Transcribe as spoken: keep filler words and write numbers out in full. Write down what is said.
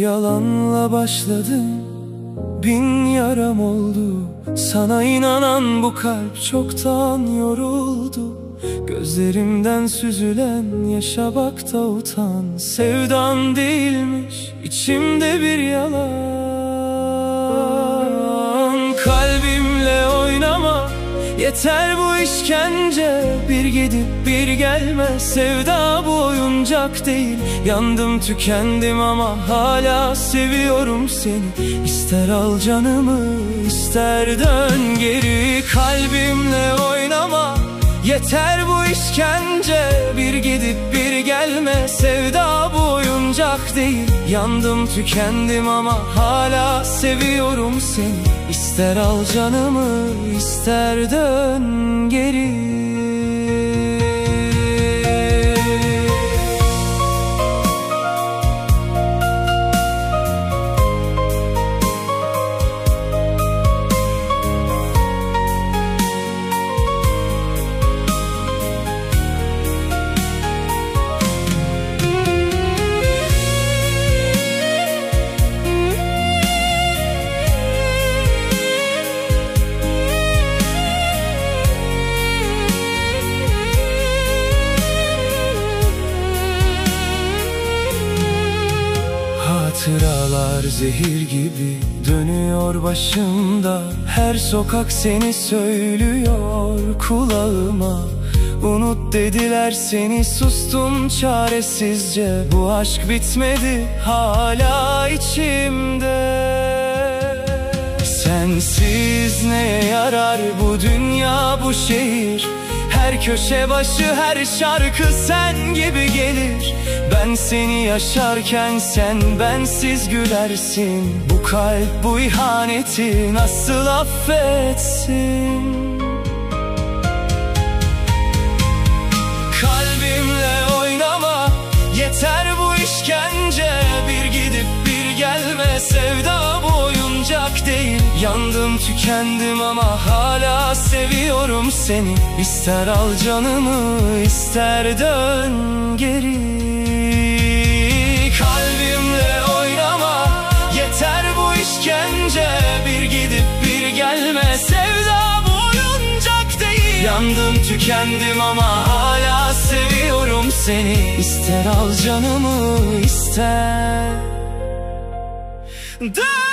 yalanla başladım, bin yaram oldu. Sana inanan bu kalp çoktan yoruldu. Gözlerimden süzülen yaşa bak da utan. Sevdan değilmiş içimde bir yalan. Kalbimle oynama, yeter bu işkence. Bir gidip bir gelme, sevda bu oyuncak değil. Yandım tükendim ama hala seviyorum seni. İster al canımı, ister dön geri. Kalbimle oynama, yeter bu işkence. Bir gidip bir gelme, sevda bu oyuncak değil. Yandım tükendim ama hala seviyorum seni. İster al canımı, ister dön geri. Hatıralar zehir gibi dönüyor başımda. Her sokak seni söylüyor kulağıma. Unut dediler seni, sustum çaresizce. Bu aşk bitmedi hala içimde. Sensiz neye yarar bu dünya, bu şehir? Her köşe başı, her şarkı sen gibi gelir. Ben seni yaşarken sen bensiz gülersin. Bu kalp bu ihaneti nasıl affetsin? Kalbimle oynama, yeter bu işkence. Bir gidip bir gelme, sevda bu oyuncak değil. Yandım tükendim ama hala seviyorum seni. İster al canımı, ister dön geri. Kalbimle oynama, yeter bu işkence. Bir gidip bir gelme, sevda bu oyuncak değil. Yandım tükendim ama hala seviyorum seni. İster al canımı, ister dön.